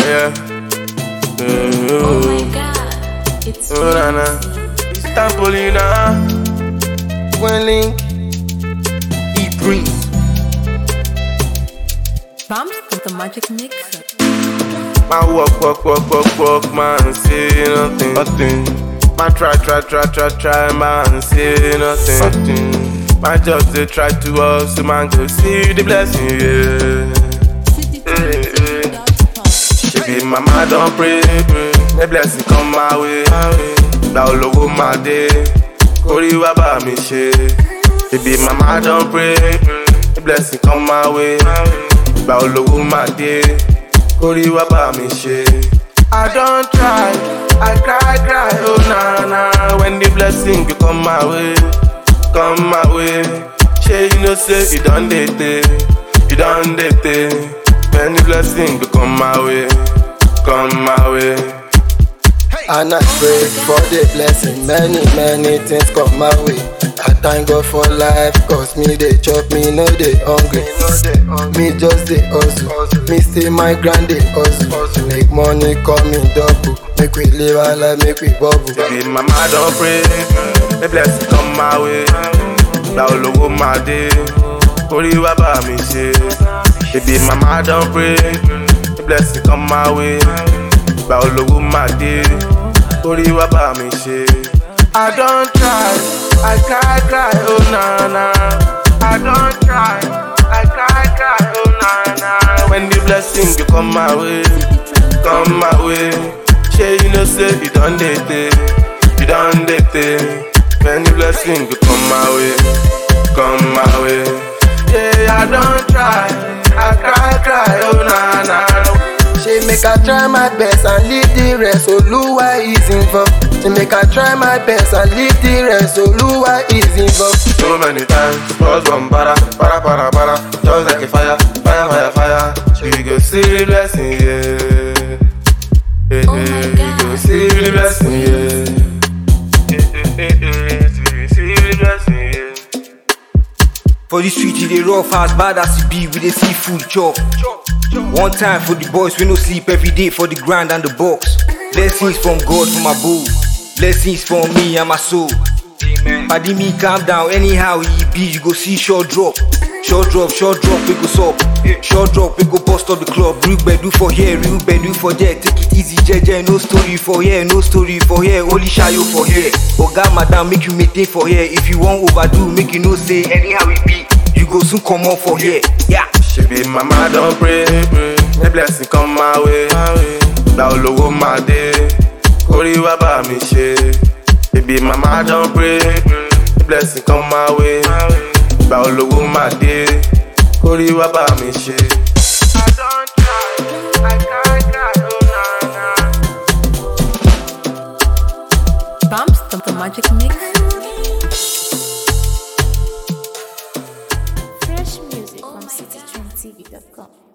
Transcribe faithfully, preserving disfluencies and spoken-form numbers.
yeah. Mm-hmm. Oh my God, it's Oh, na, na. It's Tampolina. One link. E Prince. Bumps with the magic mixer. Man walk, walk, walk, walk, walk, man, say nothing, nothing. Man try, try, try, try, try, man, say nothing, nothing. Man just they try to hustle, man go see the blessing, yeah. Hey, hey. She be mama don't pray, pray. The blessing come my way, now logo my day. Kori wa ba mi she. She be mama don't pray, pray. The blessing come my way, now logo my day. Kori wa ba mi she. I don't try, I cry, cry, oh na na. When the blessing you come my way, come my way. She you know say you done date, you done date. When the blessing you come my way, come my way. And I pray for the blessing, many, many things come my way. I thank God for life, cause me they chop, me no they hungry. Me just they hustle, me stay my grand they hustle. Make money come in double, make we live our life, make we bubble. Baby, mama don't pray, the blessing come my way. Now logo my day, Kori wa ba mi she. Baby, mama don't pray, the blessing come my way. Now logo my day, Kori wa ba mi she. I don't try, I cry, cry, oh na na. I don't try, I cry, cry, oh na na. When the blessing you come my way, come my way. She you know say you done date, you done date. When the blessing you come my way, come my way. Yeah, I don't try, I cry, cry, oh na na. She make I try my best and leave the rest, Oluwa is involved. She make I try my best and leave the rest, Oluwa is involved. So many times, was one para, para, para, para. Just like a fire, fire, fire, fire. She go see the blessing, yeah. Hey, Oh my hey, God. you go see the blessing, yeah. Hey, hey, hey, hey, see the blessing, yeah. For the street, you dey rough as bad as it be with the seafood chop. One time for the boys, we no sleep every day for the grind and the box. Blessings from God for my boo. Blessings from me and my soul. Paddy me calm down, anyhow he be, you go see short drop. Short drop, short drop, we go sup. Short drop, we go bust up the club. Real bedu for here, real bedu for there. Take it easy, jeje, no story for here, no story for here. Only shayo for here. Oga madam, make you maintain for here. If you want overdo, make you know say anyhow it be. You go soon come up for here, yeah. She be mama don't pray, pray. The blessing come my way. Now logo my day, Kori wa ba mi she. Baby mama don't pray, the blessing come my way. Now logo my day, Kori wa ba mi she. I don't try, I cry, cry, oh na na. Bumps with the magic mixer. Fresh music from city trend T V dot com.